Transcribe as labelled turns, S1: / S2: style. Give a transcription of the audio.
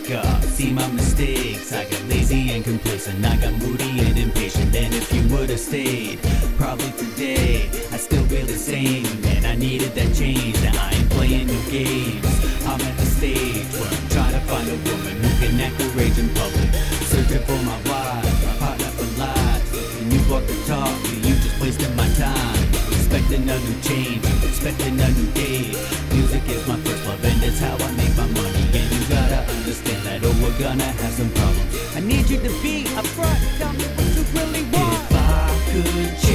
S1: wake up, see my mistakes. I got lazy and complacent, I got moody and impatient. And if you would've stayed, probably today I still feel the same. And I needed that change, now I ain't playing no games. I'm at the stage where I'm trying to find a woman who can act her rage in public. Searching for my wife, my partner for life. And you walk the talk, you just wasting my time. Expecting a new change, expecting a new day. Music is my first love and it's how I make my money. And you gotta understand that, oh, we're gonna have some problems. I need you to be upfront, tell me what you really want. If I could